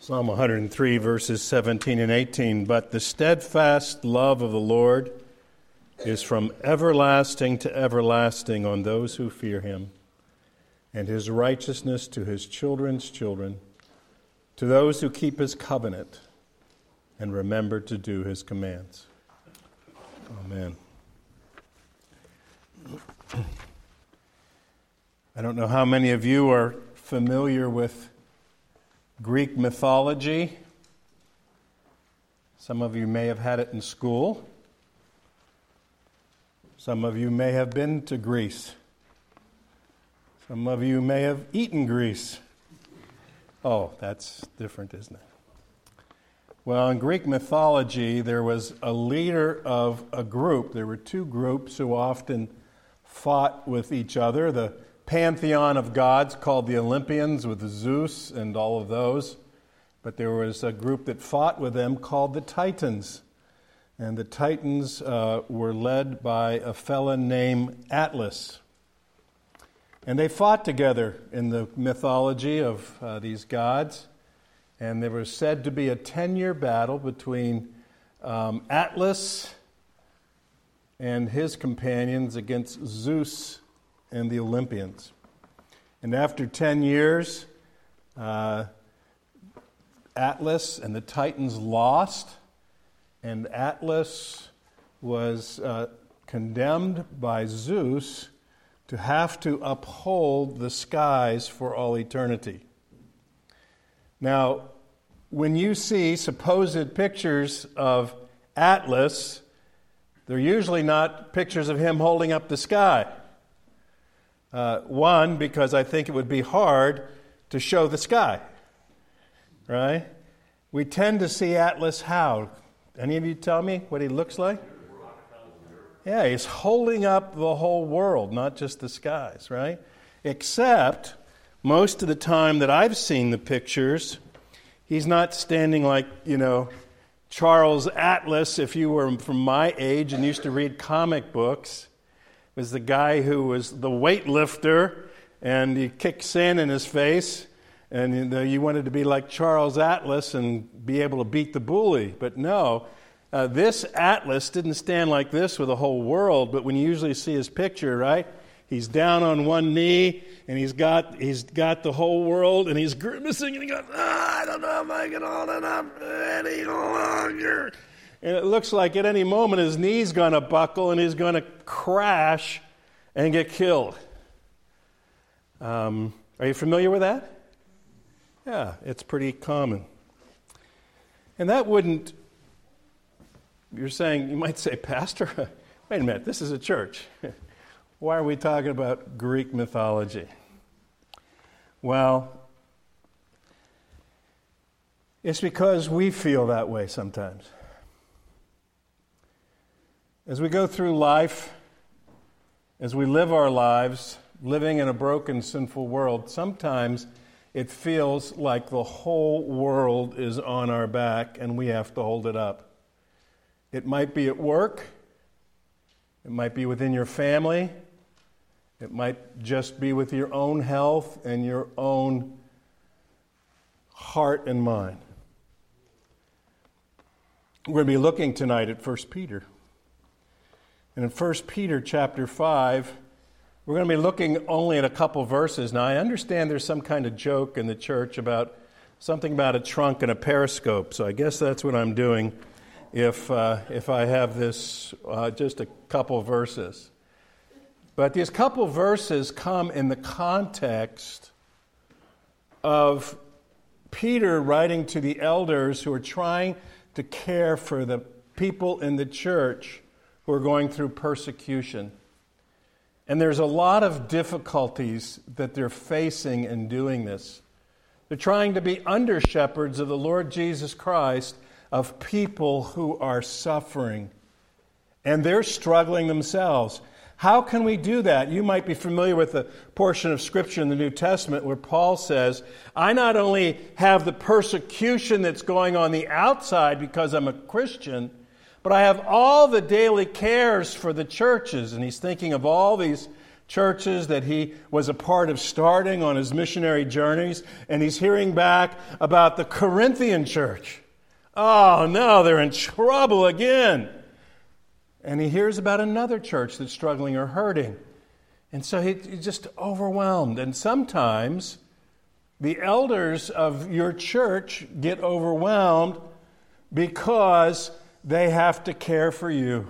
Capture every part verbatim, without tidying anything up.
Psalm one hundred three, verses seventeen and eighteen. But the steadfast love of the Lord is from everlasting to everlasting on those who fear him, and his righteousness to his children's children, to those who keep his covenant and remember to do his commands. Amen. I don't know how many of you are familiar with Greek mythology. Some of you may have had it in school. Some of you may have been to Greece. Some of you may have eaten Greece. Oh, that's different, isn't it? Well, in Greek mythology, there was a leader of a group. There were two groups who often fought with each other. The pantheon of gods called the Olympians with Zeus and all of those. But there was a group that fought with them called the Titans. And the Titans uh, were led by a fella named Atlas. And they fought together in the mythology of uh, these gods. And there was said to be a ten-year battle between um, Atlas and his companions against Zeus and the Olympians. And after ten years, uh, Atlas and the Titans lost, and Atlas was uh, condemned by Zeus to have to uphold the skies for all eternity. Now, when you see supposed pictures of Atlas, they're usually not pictures of him holding up the sky. Uh, one, because I think it would be hard to show the sky, right? We tend to see Atlas how? Any of you tell me what he looks like? Yeah, he's holding up the whole world, not just the skies, right? Except, most of the time that I've seen the pictures, he's not standing like, you know, Charles Atlas, if you were from my age and used to read comic books. Was the guy who was the weightlifter, and he kicked sand in his face, and you know, you wanted to be like Charles Atlas and be able to beat the bully. But no, uh, this Atlas didn't stand like this with the whole world, but when you usually see his picture, right, he's down on one knee, and he's got he's got the whole world, and he's grimacing, and he goes, ah, I don't know if I can hold it up any longer. And it looks like at any moment his knee's going to buckle and he's going to crash and get killed. Um, are you familiar with that? Yeah, it's pretty common. And that wouldn't, you're saying, you might say, Pastor, wait a minute, this is a church. Why are we talking about Greek mythology? Well, it's because we feel that way sometimes. As we go through life, as we live our lives, living in a broken, sinful world, sometimes it feels like the whole world is on our back and we have to hold it up. It might be at work. It might be within your family. It might just be with your own health and your own heart and mind. We're going to be looking tonight at First Peter. And in First Peter chapter five, we're going to be looking only at a couple verses. Now, I understand there's some kind of joke in the church about something about a trunk and a periscope, so I guess that's what I'm doing if uh, if I have this uh, just a couple verses. But these couple verses come in the context of Peter writing to the elders who are trying to care for the people in the church who are going through persecution. And there's a lot of difficulties that they're facing in doing this. They're trying to be under-shepherds of the Lord Jesus Christ of people who are suffering. And they're struggling themselves. How can we do that? You might be familiar with the portion of Scripture in the New Testament where Paul says, I not only have the persecution that's going on the outside because I'm a Christian, but I have all the daily cares for the churches. And he's thinking of all these churches that he was a part of starting on his missionary journeys, and he's hearing back about the Corinthian church. Oh no, they're in trouble again. And he hears about another church that's struggling or hurting. And so he, he's just overwhelmed. And sometimes the elders of your church get overwhelmed because they have to care for you.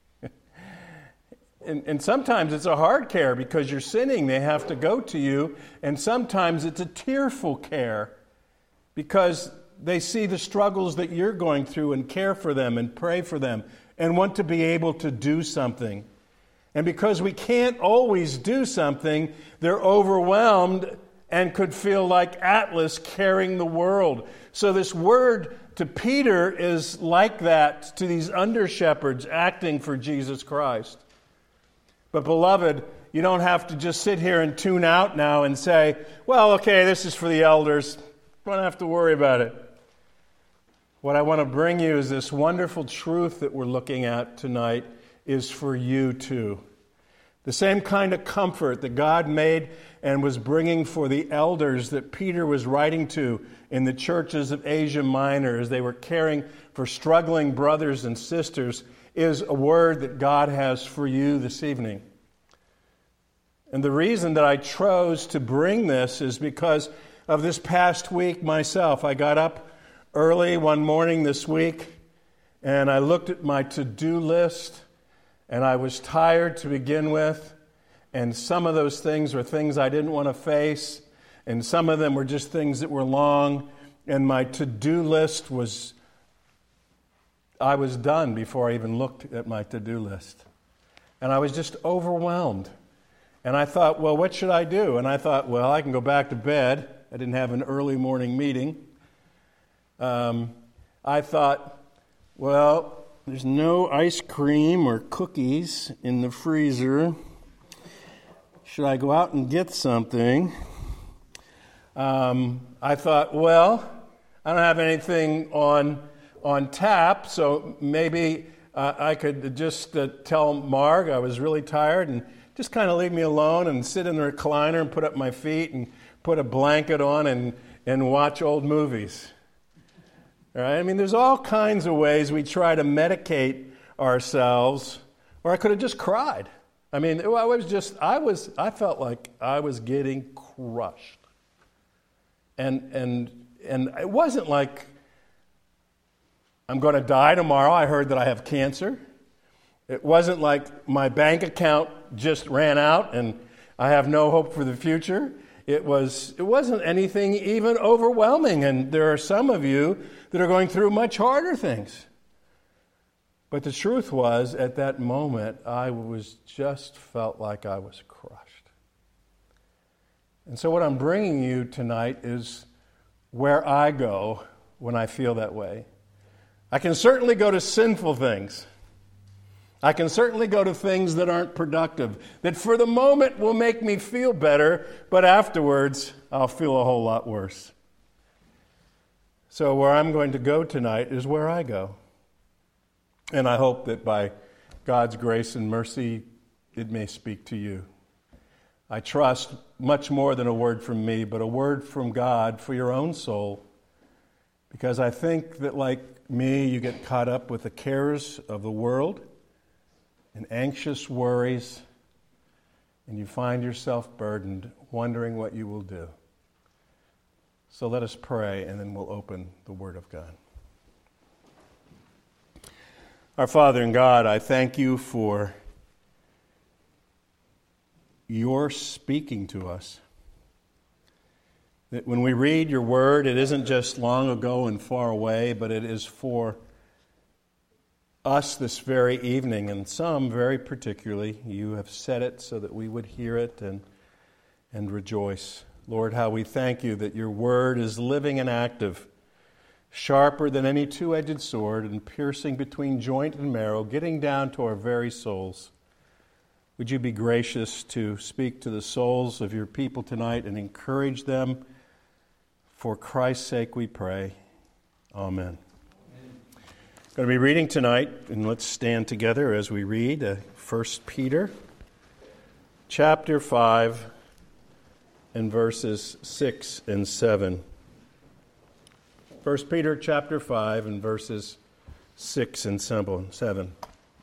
And, and sometimes it's a hard care because you're sinning. They have to go to you. And sometimes it's a tearful care because they see the struggles that you're going through and care for them and pray for them and want to be able to do something. And because we can't always do something, they're overwhelmed and could feel like Atlas carrying the world. So this word to Peter is like that to these under-shepherds acting for Jesus Christ. But beloved, you don't have to just sit here and tune out now and say, well, okay, this is for the elders. You don't have to worry about it. What I want to bring you is this wonderful truth that we're looking at tonight is for you too. The same kind of comfort that God made and was bringing for the elders that Peter was writing to in the churches of Asia Minor as they were caring for struggling brothers and sisters is a word that God has for you this evening. And the reason that I chose to bring this is because of this past week myself. I got up early one morning this week and I looked at my to-do list and I was tired to begin with. And some of those things were things I didn't want to face. And some of them were just things that were long. And my to-do list was, I was done before I even looked at my to-do list. And I was just overwhelmed. And I thought, well, what should I do? And I thought, well, I can go back to bed. I didn't have an early morning meeting. Um, I thought, well, there's no ice cream or cookies in the freezer. Should I go out and get something? Um, I thought, well, I don't have anything on on tap, so maybe uh, I could just uh, tell Marg I was really tired and just kind of leave me alone and sit in the recliner and put up my feet and put a blanket on and, and watch old movies. All right? I mean, there's all kinds of ways we try to medicate ourselves, or I could have just cried. I mean, I was just, I was, I felt like I was getting crushed. And, and, and it wasn't like I'm going to die tomorrow. I heard that I have cancer. It wasn't like my bank account just ran out and I have no hope for the future. It was, it wasn't anything even overwhelming. And there are some of you that are going through much harder things. But the truth was, at that moment, I was just felt like I was crushed. And so what I'm bringing you tonight is where I go when I feel that way. I can certainly go to sinful things. I can certainly go to things that aren't productive, that for the moment will make me feel better, but afterwards I'll feel a whole lot worse. So where I'm going to go tonight is where I go. And I hope that by God's grace and mercy, it may speak to you. I trust much more than a word from me, but a word from God for your own soul. Because I think that like me, you get caught up with the cares of the world and anxious worries, and you find yourself burdened, wondering what you will do. So let us pray, and then we'll open the Word of God. Our Father in God, I thank you for your speaking to us. That when we read your word, it isn't just long ago and far away, but it is for us this very evening, and some very particularly. You have said it so that we would hear it and, and rejoice. Lord, how we thank you that your word is living and active, sharper than any two-edged sword and piercing between joint and marrow, getting down to our very souls. Would you be gracious to speak to the souls of your people tonight and encourage them? For Christ's sake we pray. Amen. I'm going to be reading tonight, and let's stand together as we read uh, First Peter. chapter five and verses six and seven. First Peter chapter five and verses six and seven.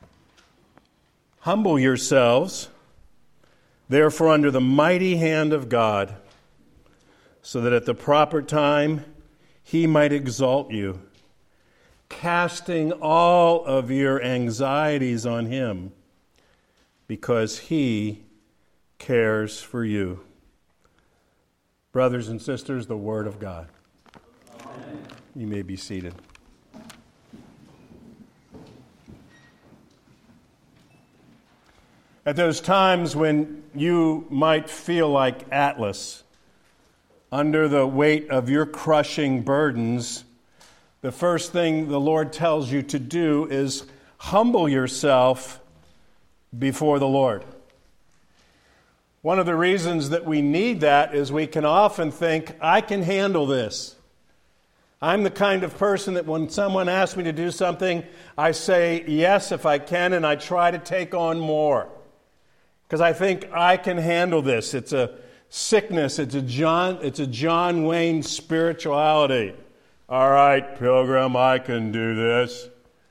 Humble yourselves, therefore, under the mighty hand of God, so that at the proper time he might exalt you, casting all of your anxieties on him, because he cares for you. Brothers and sisters, the Word of God. Amen. You may be seated. At those times when you might feel like Atlas, under the weight of your crushing burdens, the first thing the Lord tells you to do is humble yourself before the Lord. One of the reasons that we need that is we can often think, I can handle this. I'm the kind of person that when someone asks me to do something, I say yes if I can, and I try to take on more. Because I think I can handle this. It's a sickness. It's a John, it's a John Wayne spirituality. All right, Pilgrim, I can do this.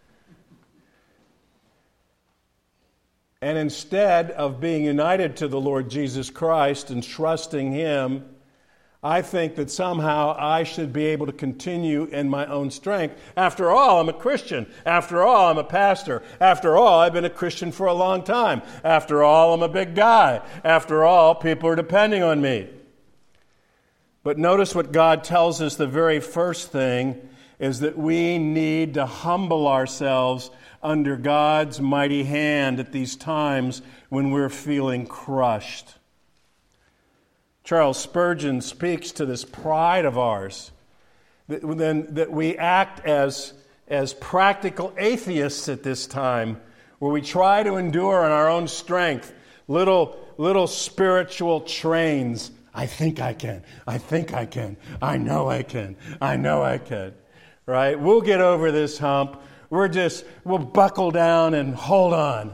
And instead of being united to the Lord Jesus Christ and trusting Him, I think that somehow I should be able to continue in my own strength. After all, I'm a Christian. After all, I'm a pastor. After all, I've been a Christian for a long time. After all, I'm a big guy. After all, people are depending on me. But notice what God tells us the very first thing is that we need to humble ourselves under God's mighty hand at these times when we're feeling crushed. Charles Spurgeon speaks to this pride of ours, that, that we act as, as practical atheists at this time, where we try to endure in our own strength little, little spiritual trains. I think I can. I think I can. I know I can. I know I can. Right? We'll get over this hump. We're just, we'll buckle down and hold on.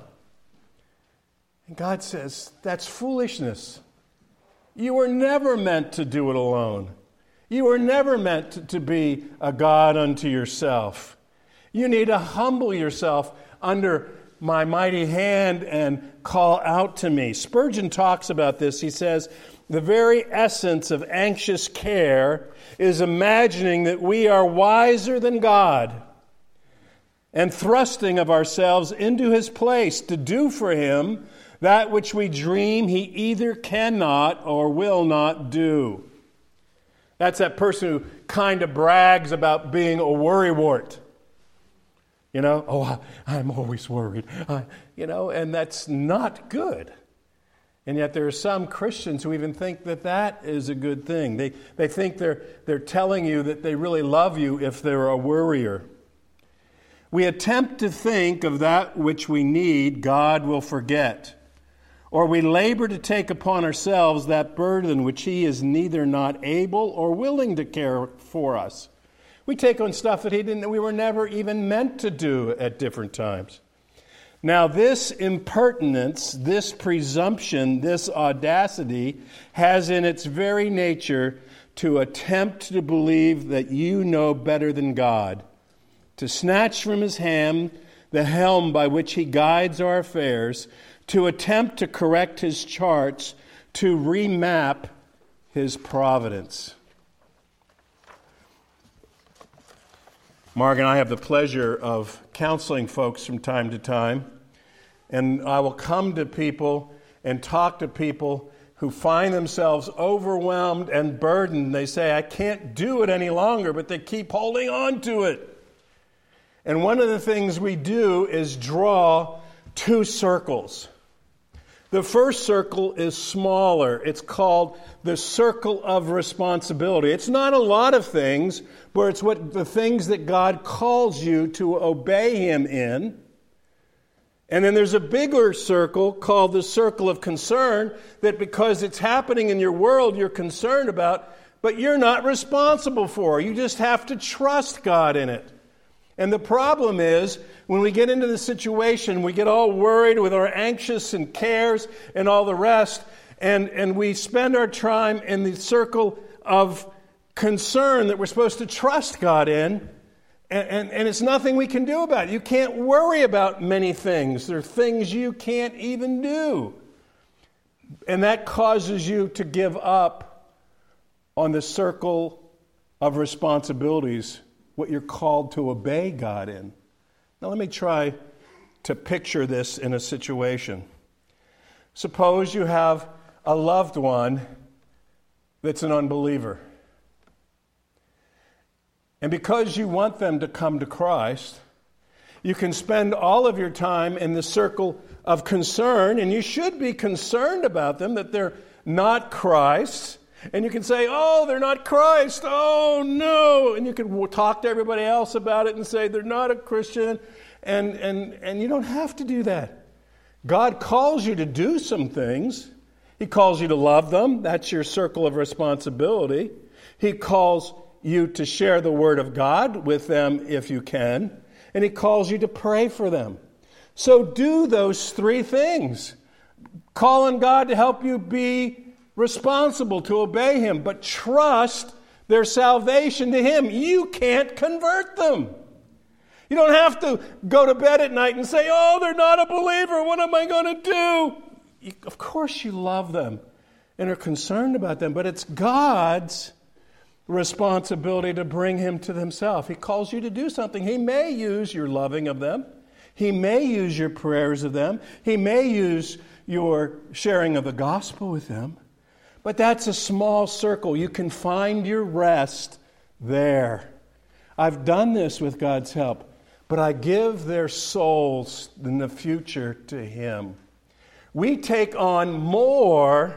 And God says, that's foolishness. You were never meant to do it alone. You were never meant to, to be a God unto yourself. You need to humble yourself under my mighty hand and call out to me. Spurgeon talks about this. He says, the very essence of anxious care is imagining that we are wiser than God and thrusting of ourselves into His place to do for Him that which we dream He either cannot or will not do. That's that person who kind of brags about being a worrywart. You know, oh, I'm always worried. I, you know, and that's not good. And yet there are some Christians who even think that that is a good thing. They, they think they're, they're telling you that they really love you if they're a worrier. We attempt to think of that which we need God will forget. Or we labor to take upon ourselves that burden which He is neither not able or willing to care for us. We take on stuff that He didn't, we were never even meant to do at different times. Now, this impertinence, this presumption, this audacity has in its very nature to attempt to believe that you know better than God, to snatch from His hand the helm by which He guides our affairs, to attempt to correct His charts, to remap His providence. Mark and I have the pleasure of counseling folks from time to time, and I will come to people and talk to people who find themselves overwhelmed and burdened. They say, I can't do it any longer, but they keep holding on to it. And one of the things we do is draw two circles. The first circle is smaller. It's called the circle of responsibility. It's not a lot of things, but it's what the things that God calls you to obey Him in. And then there's a bigger circle called the circle of concern that because it's happening in your world, you're concerned about, but you're not responsible for. You just have to trust God in it. And the problem is, when we get into the situation, we get all worried with our anxious and cares and all the rest, and, and we spend our time in the circle of concern that we're supposed to trust God in, and, and, and it's nothing we can do about it. You can't worry about many things. There are things you can't even do. And that causes you to give up on the circle of responsibilities, what you're called to obey God in. Now let me try to picture this in a situation. Suppose you have a loved one that's an unbeliever. And because you want them to come to Christ, you can spend all of your time in the circle of concern, and you should be concerned about them, that they're not Christ. And you can say, oh, they're not Christ, oh no. And you can talk to everybody else about it and say they're not a Christian. And, and, and you don't have to do that. God calls you to do some things. He calls you to love them. That's your circle of responsibility. He calls you to share the Word of God with them if you can. And He calls you to pray for them. So do those three things. Call on God to help you be responsible, to obey Him, but trust their salvation to Him. You can't convert them. You don't have to go to bed at night and say, oh, they're not a believer. What am I going to do? You, of course you love them and are concerned about them, but it's God's responsibility to bring him to Himself. He calls you to do something. He may use your loving of them. He may use your prayers of them. He may use your sharing of the gospel with them. But that's a small circle. You can find your rest there. I've done this with God's help, but I give their souls in the future to Him. We take on more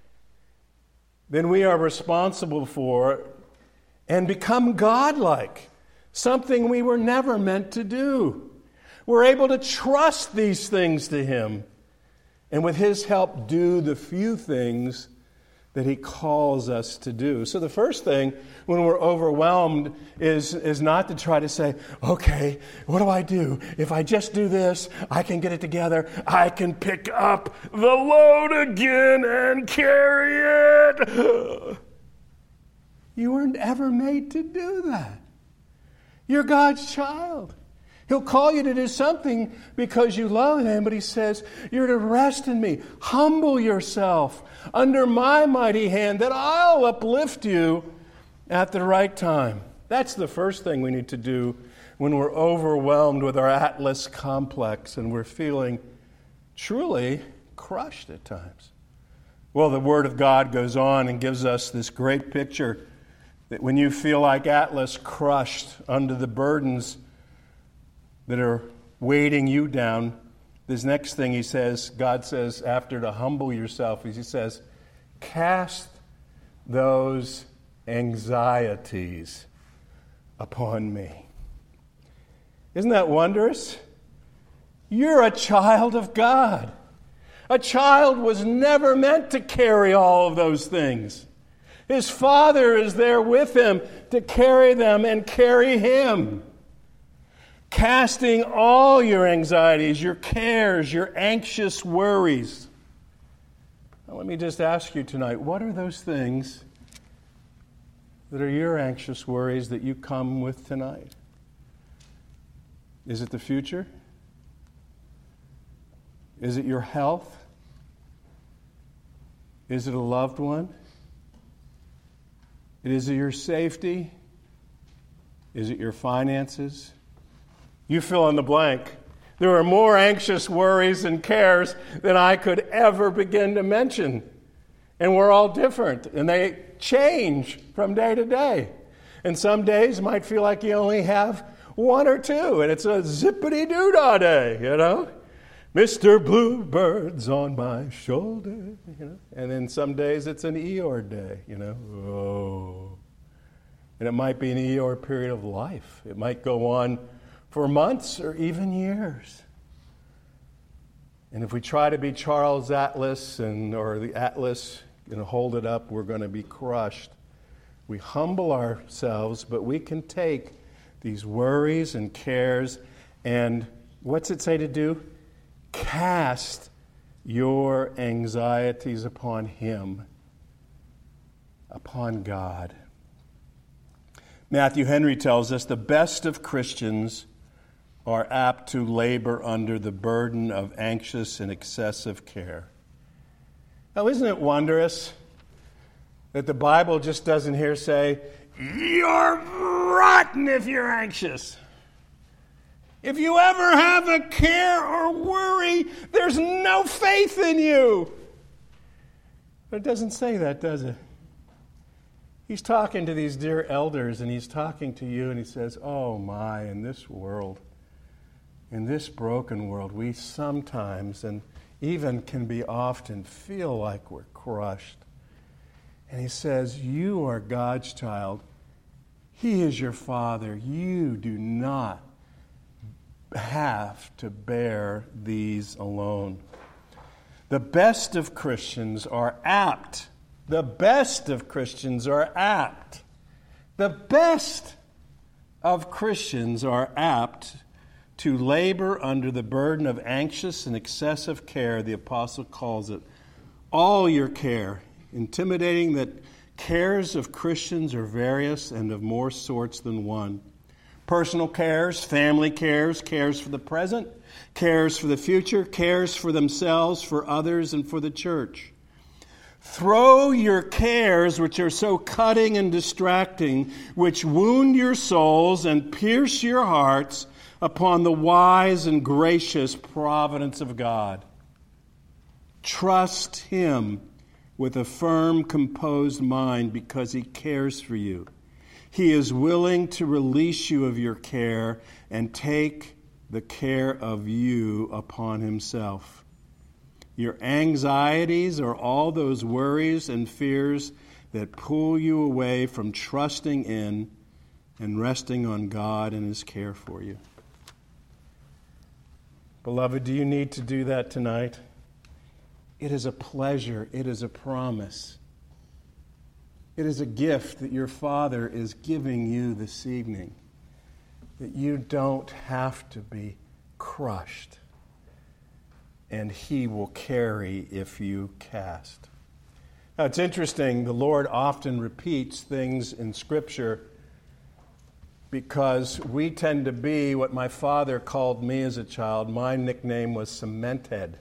than we are responsible for and become godlike, something we were never meant to do. We're able to trust these things to Him, and with His help do the few things that He calls us to do. So the first thing when we're overwhelmed is, is not to try to say, okay, what do I do? If I just do this, I can get it together. I can pick up the load again and carry it. You weren't ever made to do that. You're God's child. He'll call you to do something because you love Him, but He says, you're to rest in Me. Humble yourself under My mighty hand that I'll uplift you at the right time. That's the first thing we need to do when we're overwhelmed with our Atlas complex and we're feeling truly crushed at times. Well, the Word of God goes on and gives us this great picture that when you feel like Atlas crushed under the burdens that are weighting you down, this next thing He says, God says, after to humble yourself, He says, cast those anxieties upon Me. Isn't that wondrous? You're a child of God. A child was never meant to carry all of those things. His Father is there with him to carry them and carry him. Casting all your anxieties, your cares, your anxious worries. Now, let me just ask you tonight, what are those things that are your anxious worries that you come with tonight? Is it the future? Is it your health? Is it a loved one? Is it your safety? Is it your finances? You fill in the blank. There are more anxious worries and cares than I could ever begin to mention. And we're all different, and they change from day to day. And some days might feel like you only have one or two, and it's a zippity-doo-dah day, you know? Mister Bluebird's on my shoulder, you know? And then some days it's an Eeyore day, you know? Oh. And it might be an Eeyore period of life. It might go on for months or even years. And if we try to be Charles Atlas and or the Atlas and hold it up, we're going to be crushed. We humble ourselves, but we can take these worries and cares. And what's it say to do? Cast your anxieties upon Him, upon God. Matthew Henry tells us the best of Christians are apt to labor under the burden of anxious and excessive care. Now, isn't it wondrous that the Bible just doesn't here say, you're rotten if you're anxious. If you ever have a care or worry, there's no faith in you. But it doesn't say that, does it? He's talking to these dear elders, and he's talking to you, and he says, oh my, in this world, in this broken world, we sometimes, and even can be often, feel like we're crushed. And he says, you are God's child. He is your Father. You do not have to bear these alone. The best of Christians are apt. The best of Christians are apt. The best of Christians are apt to labor under the burden of anxious and excessive care, the apostle calls it. All your care. Intimidating that cares of Christians are various and of more sorts than one. Personal cares, family cares, cares for the present, cares for the future, cares for themselves, for others, and for the church. Throw your cares, which are so cutting and distracting, which wound your souls and pierce your hearts, upon the wise and gracious providence of God. Trust Him with a firm, composed mind because He cares for you. He is willing to release you of your care and take the care of you upon Himself. Your anxieties are all those worries and fears that pull you away from trusting in and resting on God and His care for you. Beloved, do you need to do that tonight? It is a pleasure. It is a promise. It is a gift that your Father is giving you this evening, that you don't have to be crushed, and He will carry if you cast. Now, it's interesting, the Lord often repeats things in Scripture because we tend to be what my father called me as a child. My nickname was Cement Head.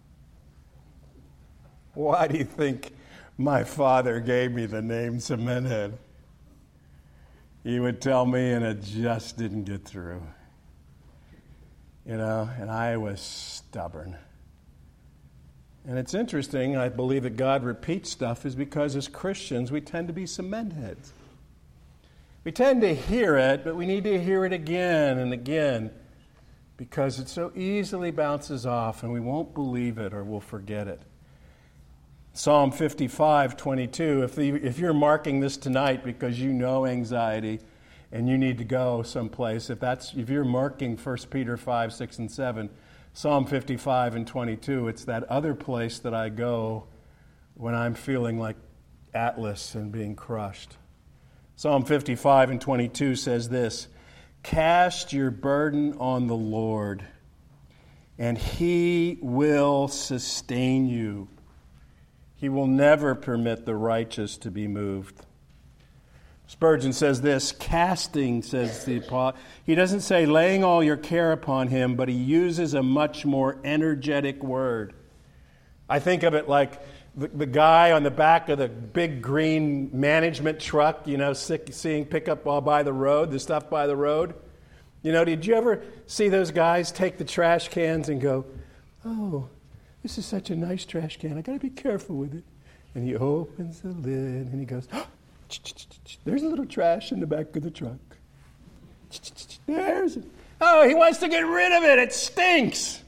Why do you think my father gave me the name Cement Head? He would tell me, and it just didn't get through. You know, and I was stubborn. And it's interesting, I believe that God repeats stuff is because as Christians, we tend to be cement heads. We tend to hear it, but we need to hear it again and again because it so easily bounces off and we won't believe it or we'll forget it. Psalm fifty-five twenty-two, if, the, if you're marking this tonight because you know anxiety and you need to go someplace, if that's if you're marking First Peter five, six, and seven, Psalm fifty-five and twenty-two, it's that other place that I go when I'm feeling like Atlas and being crushed. Psalm fifty-five and twenty-two says this, cast your burden on the Lord, and He will sustain you. He will never permit the righteous to be moved. Spurgeon says this, casting, says the apostle. He doesn't say laying all your care upon Him, but he uses a much more energetic word. I think of it like the, the guy on the back of the big green management truck, you know, seeing pickup while by the road, the stuff by the road. You know, did you ever see those guys take the trash cans and go, oh, this is such a nice trash can. I got to be careful with it. And he opens the lid and he goes, oh, there's a little trash in the back of the truck. There's it. Oh, he wants to get rid of it. It stinks.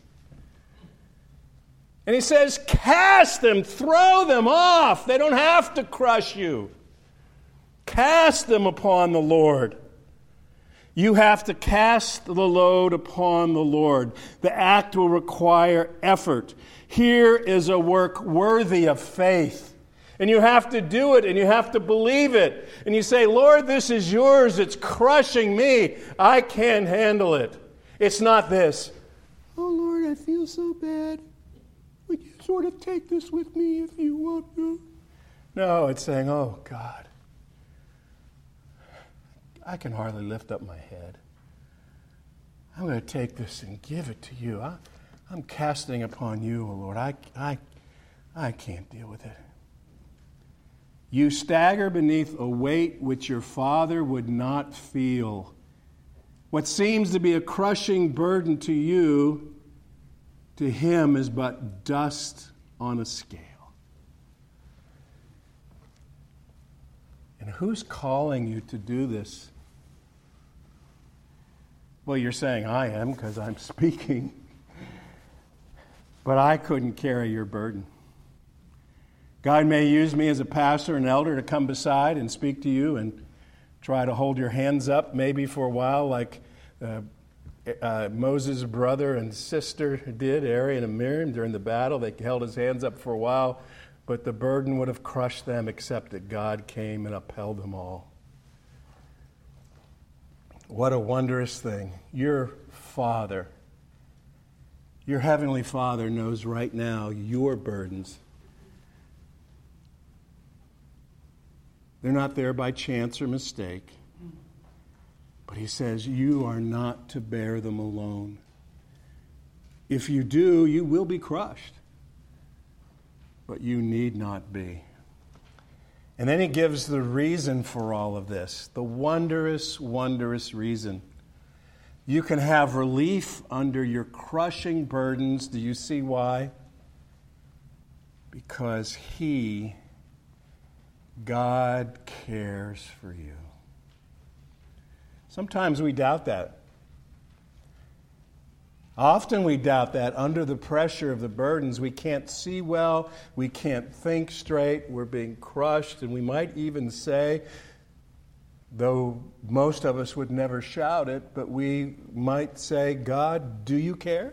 And he says, cast them, throw them off. They don't have to crush you. Cast them upon the Lord. You have to cast the load upon the Lord. The act will require effort. Here is a work worthy of faith. And you have to do it, and you have to believe it. And you say, Lord, this is yours. It's crushing me. I can't handle it. It's not this. Oh, Lord, I feel so bad. Would you sort of take this with me if you want to? No, it's saying, oh, God, I can hardly lift up my head. I'm going to take this and give it to you. I, I'm casting upon you, oh Lord. I, I, I can't deal with it. You stagger beneath a weight which your Father would not feel. What seems to be a crushing burden to you, to Him is but dust on a scale. And who's calling you to do this? Well, you're saying, I am, because I'm speaking. But I couldn't carry your burden. God may use me as a pastor and elder to come beside and speak to you and try to hold your hands up maybe for a while like uh, uh, Moses' brother and sister did, Aaron and Miriam, during the battle. They held his hands up for a while, but the burden would have crushed them except that God came and upheld them all. What a wondrous thing. Your Father, your Heavenly Father knows right now your burdens. They're not there by chance or mistake. But He says, you are not to bear them alone. If you do, you will be crushed. But you need not be. And then He gives the reason for all of this. The wondrous, wondrous reason. You can have relief under your crushing burdens. Do you see why? Because He, God, cares for you. Sometimes we doubt that. Often we doubt that under the pressure of the burdens. We can't see well, we can't think straight, we're being crushed, and we might even say, though most of us would never shout it, but we might say, God, do you care?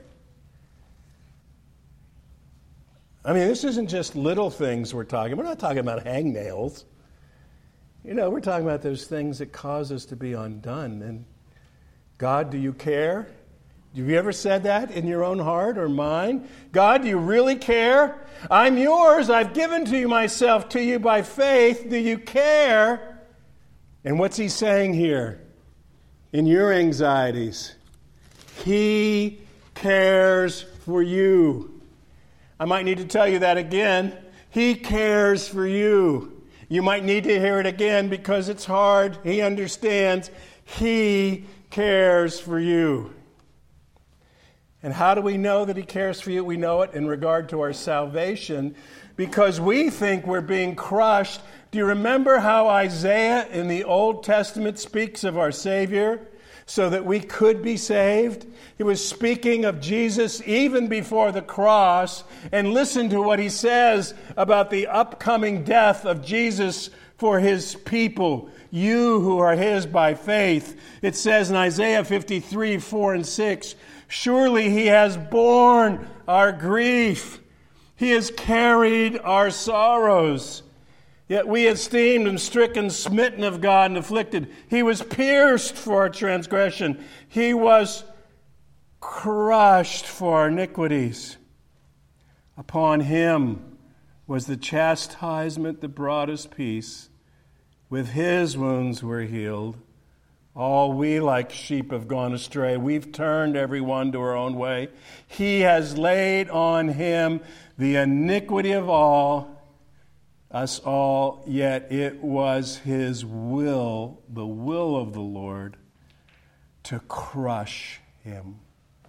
I mean, this isn't just little things we're talking. We're not talking about hangnails. You know, we're talking about those things that cause us to be undone. And God, do you care? Have you ever said that in your own heart or mind? God, do you really care? I'm yours. I've given to you myself to you by faith. Do you care? And what's He saying here? In your anxieties, He cares for you. I might need to tell you that again. He cares for you. You might need to hear it again because it's hard. He understands. He cares for you. And how do we know that He cares for you? We know it in regard to our salvation because we think we're being crushed. Do you remember how Isaiah in the Old Testament speaks of our Savior so that we could be saved? He was speaking of Jesus even before the cross. And listen to what he says about the upcoming death of Jesus for His people. You who are His by faith. It says in Isaiah fifty-three, four and six, surely He has borne our grief. He has carried our sorrows. Yet we esteemed Him stricken, smitten of God, and afflicted. He was pierced for our transgression. He was crushed for our iniquities. Upon Him was the chastisement that brought us peace. With His wounds we're healed. All we like sheep have gone astray. We've turned every one to our own way. He has laid on Him the iniquity of all, us all, yet it was His will, the will of the Lord, to crush Him.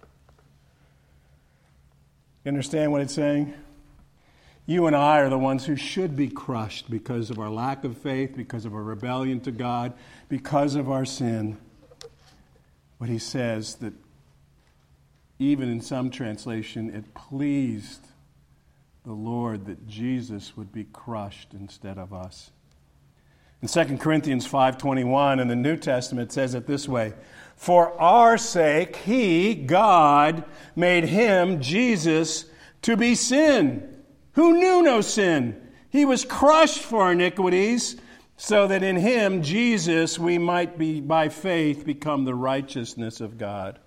You understand what it's saying? You and I are the ones who should be crushed because of our lack of faith, because of our rebellion to God, because of our sin. But he says that even in some translation, it pleased the Lord that Jesus would be crushed instead of us. In Second Corinthians five twenty-one in the New Testament, it says it this way, for our sake, He, God, made Him, Jesus, to be sin, who knew no sin, He was crushed for our iniquities, so that in him, Jesus, we might be, by faith, become the righteousness of God.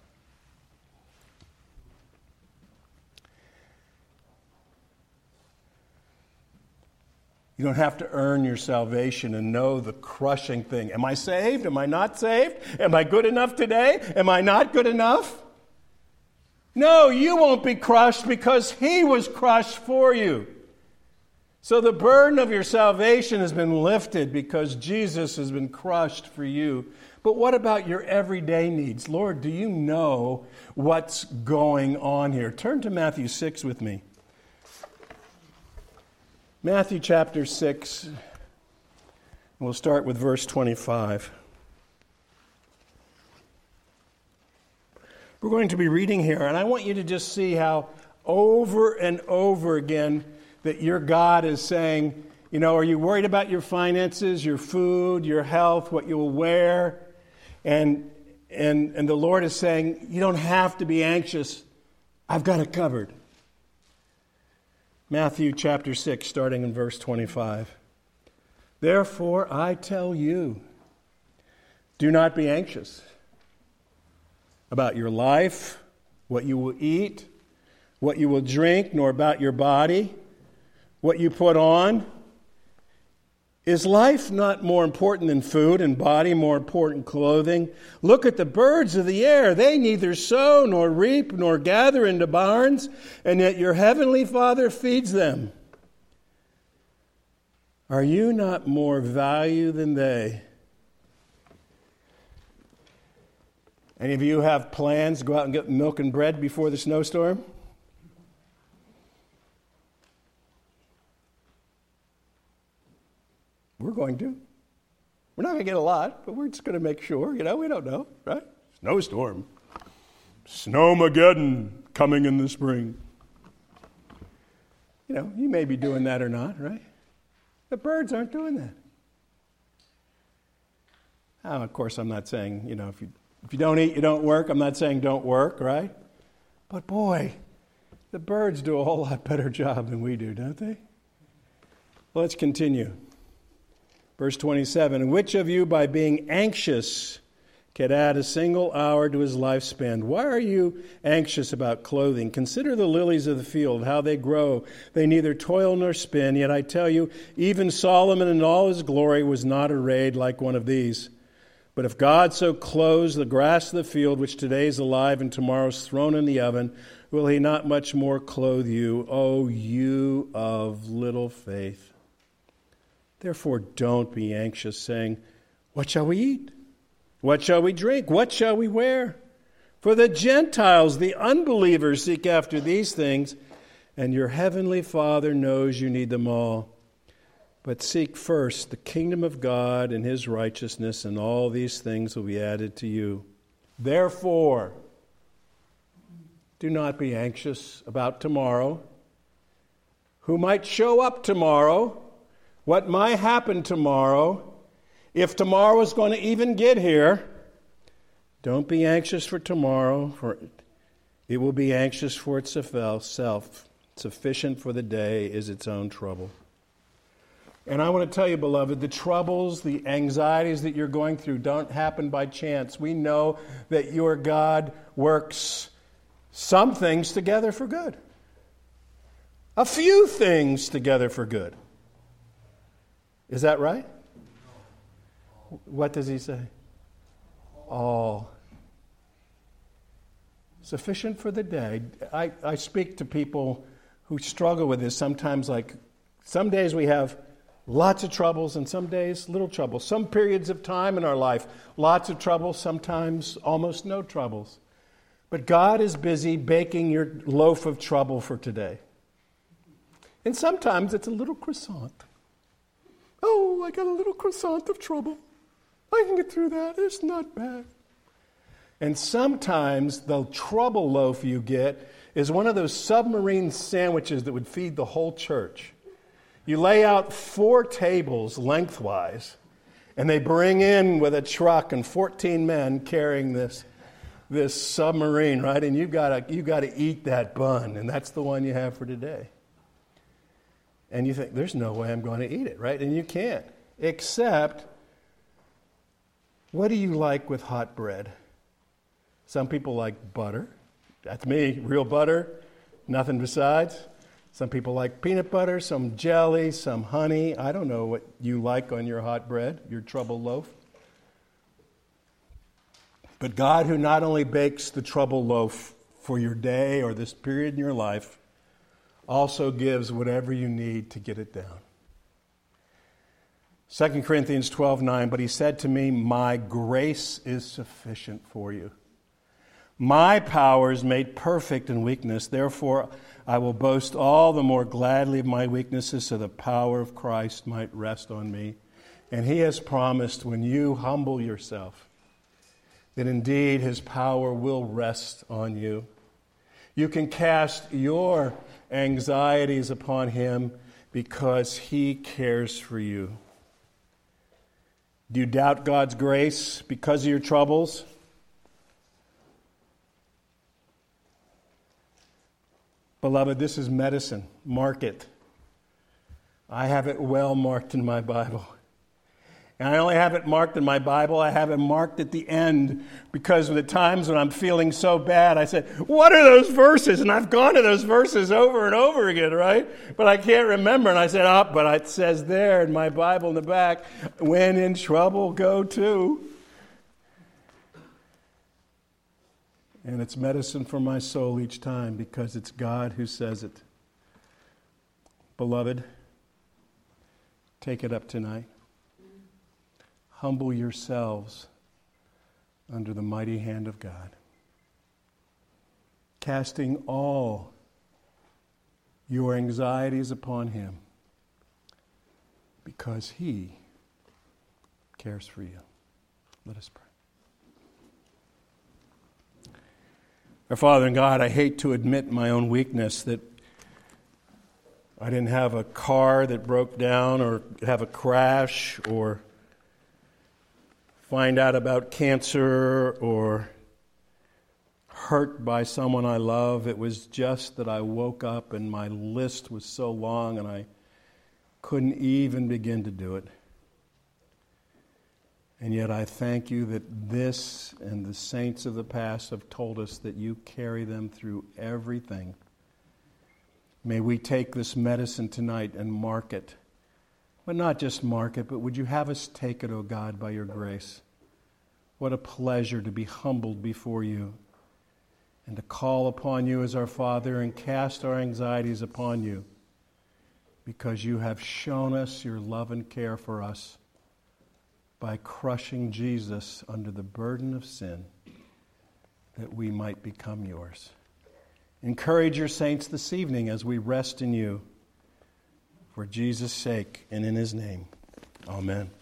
You don't have to earn your salvation and know the crushing thing. Am I saved? Am I not saved? Am I good enough today? Am I not good enough? No, you won't be crushed because he was crushed for you. So the burden of your salvation has been lifted because Jesus has been crushed for you. But what about your everyday needs? Lord, do you know what's going on here? Turn to Matthew six with me. Matthew chapter six, and we'll start with verse twenty-five. We're going to be reading here, and I want you to just see how over and over again that your God is saying, you know, are you worried about your finances, your food, your health, what you will wear? And, and, and the Lord is saying, you don't have to be anxious. I've got it covered. Matthew chapter six, starting in verse twenty-five. Therefore, I tell you, do not be anxious about your life, what you will eat, what you will drink, nor about your body, what you put on. Is life not more important than food, and body more important than clothing? Look at the birds of the air. They neither sow nor reap nor gather into barns, and yet your heavenly Father feeds them. Are you not more value than they? Any of you have plans to go out and get milk and bread before the snowstorm? We're going to. We're not going to get a lot, but we're just going to make sure. You know, we don't know, right? Snowstorm. Snowmageddon coming in the spring. You know, you may be doing that or not, right? The birds aren't doing that. Now, of course, I'm not saying, you know, if you if you don't eat, you don't work. I'm not saying don't work, right? But boy, the birds do a whole lot better job than we do, don't they? Well, let's continue. Verse twenty-seven, which of you by being anxious can add a single hour to his lifespan? Why are you anxious about clothing? Consider the lilies of the field, how they grow. They neither toil nor spin. Yet I tell you, even Solomon in all his glory was not arrayed like one of these. But if God so clothes the grass of the field, which today is alive and tomorrow is thrown in the oven, will he not much more clothe you, O you of little faith? Therefore, don't be anxious, saying, what shall we eat? What shall we drink? What shall we wear? For the Gentiles, the unbelievers, seek after these things, and your heavenly Father knows you need them all. But seek first the kingdom of God and his righteousness, and all these things will be added to you. Therefore, do not be anxious about tomorrow, who might show up tomorrow, what might happen tomorrow, if tomorrow is going to even get here. Don't be anxious for tomorrow, for it will be anxious for itself. Sufficient for the day is its own trouble. And I want to tell you, beloved, the troubles, the anxieties that you're going through don't happen by chance. We know that your God works some things together for good. A few things together for good. Is that right? What does he say? All. Sufficient for the day. I, I speak to people who struggle with this sometimes. Like some days we have lots of troubles and some days little trouble. Some periods of time in our life, lots of trouble, sometimes almost no troubles. But God is busy baking your loaf of trouble for today. And sometimes it's a little croissant. Oh, I got a little croissant of trouble. I can get through that. It's not bad. And sometimes the trouble loaf you get is one of those submarine sandwiches that would feed the whole church. You lay out four tables lengthwise, and they bring in with a truck and fourteen men carrying this, this submarine, right? And you've got to, you've got to eat that bun, and that's the one you have for today. And you think, there's no way I'm going to eat it, right? And you can't. Except, what do you like with hot bread? Some people like butter. That's me, real butter, nothing besides. Some people like peanut butter, some jelly, some honey. I don't know what you like on your hot bread, your trouble loaf. But God, who not only bakes the trouble loaf for your day or this period in your life, also gives whatever you need to get it down. Second Corinthians twelve nine, but he said to me, my grace is sufficient for you. My power is made perfect in weakness. Therefore, I will boast all the more gladly of my weaknesses so the power of Christ might rest on me. And he has promised when you humble yourself that indeed his power will rest on you. You can cast your anxieties upon him because he cares for you. Do you doubt God's grace because of your troubles? Beloved, this is medicine. Mark it. I have it well marked in my Bible. And I only have it marked in my Bible. I have it marked at the end because of the times when I'm feeling so bad, I said, what are those verses? And I've gone to those verses over and over again, right? But I can't remember. And I said, oh, but it says there in my Bible in the back, when in trouble, go to. And it's medicine for my soul each time because it's God who says it. Beloved, take it up tonight. Humble yourselves under the mighty hand of God, casting all your anxieties upon him because he cares for you. Let us pray. Our Father in God, I hate to admit my own weakness that I didn't have a car that broke down or have a crash or find out about cancer or hurt by someone I love. It was just that I woke up and my list was so long and I couldn't even begin to do it. And yet I thank you that this and the saints of the past have told us that you carry them through everything. May we take this medicine tonight and mark it. But not just mark it, but would you have us take it, O God, by your grace. What a pleasure to be humbled before you and to call upon you as our Father and cast our anxieties upon you because you have shown us your love and care for us by crushing Jesus under the burden of sin that we might become yours. Encourage your saints this evening as we rest in you. For Jesus' sake and in his name. Amen.